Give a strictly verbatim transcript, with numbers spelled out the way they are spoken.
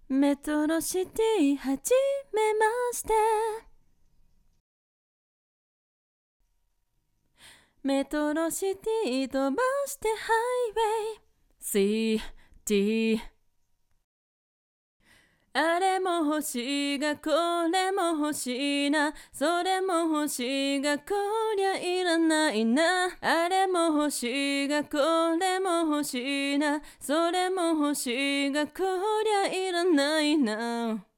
メトロシティはじめまして。メトロシティ飛ばしてハイウェイ シーティー。 あれも欲しいがこれも欲しいな、それも欲しいがこりゃいらないな。あれも欲しいがこれも欲しいな、それも欲しいがこりゃいらないな。